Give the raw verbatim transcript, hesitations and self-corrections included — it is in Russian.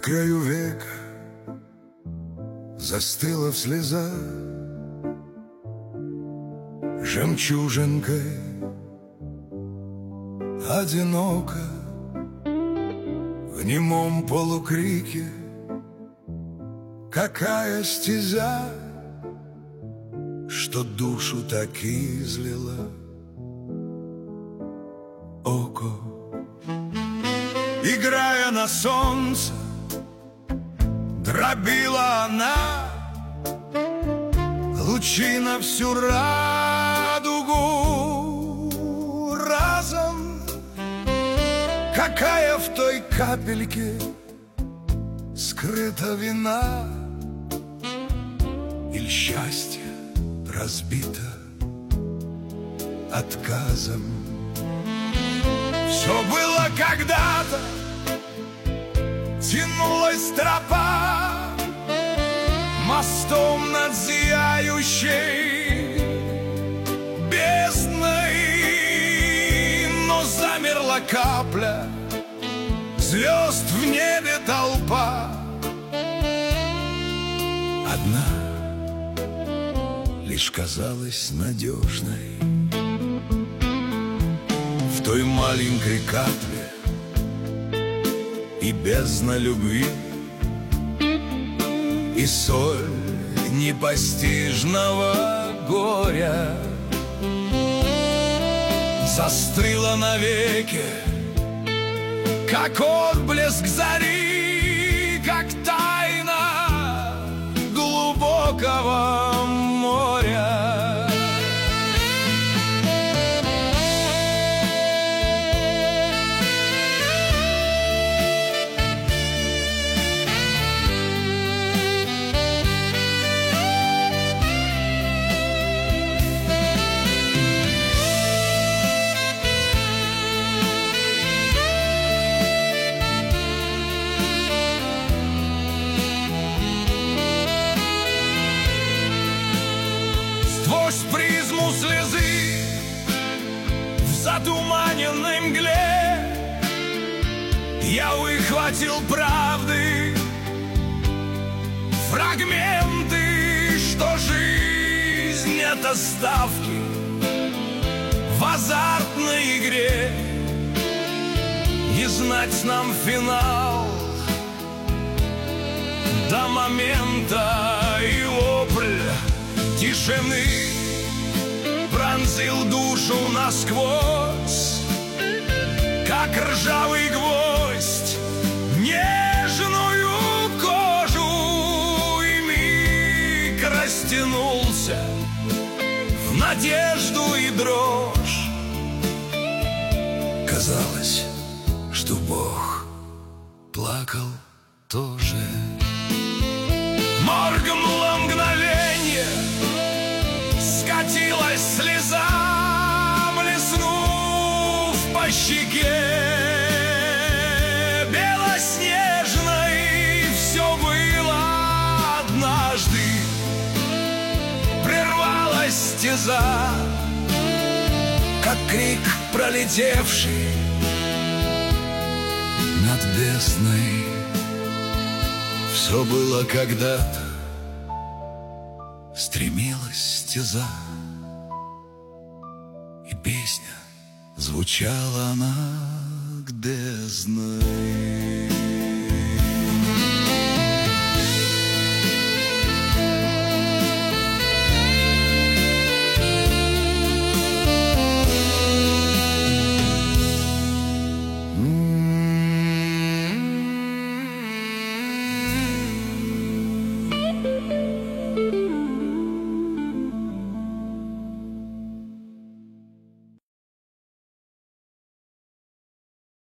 краю века застыла в слезах жемчужинкой одиноко в немом полукрике. Какая стезя, что душу так излила. Око, играя на солнце, дробила она лучи на всю радугу разом. Какая в той капельке скрыта вина, или счастье разбито отказом. Все было когда-то, тянулась тропа мостом над зияющей бездной, но замерла капля, звезд в небе толпа. Одна лишь казалась надежной в той маленькой капле, и бездна любви, и соль непостижного горя застыла навеки, как отблеск зари, как тайна глубокого моря. Сквозь призму слезы в затуманенной мгле я выхватил правды фрагменты, что жизнь — это ставки в азартной игре, и знать нам финал до момента, и вопль тишины пронзил душу насквозь, как ржавый гвоздь нежную кожу, и миг растянулся в надежду и дрожь. Казалось, что Бог плакал тоже. Моргнуло мгновенье, скатилась слеза, блеснув по щеке белоснежной. Все было однажды, прервалась стеза, как крик, пролетевший над бездной. Все было когда-то, стремилась стеза, и песня звучала она к бездной.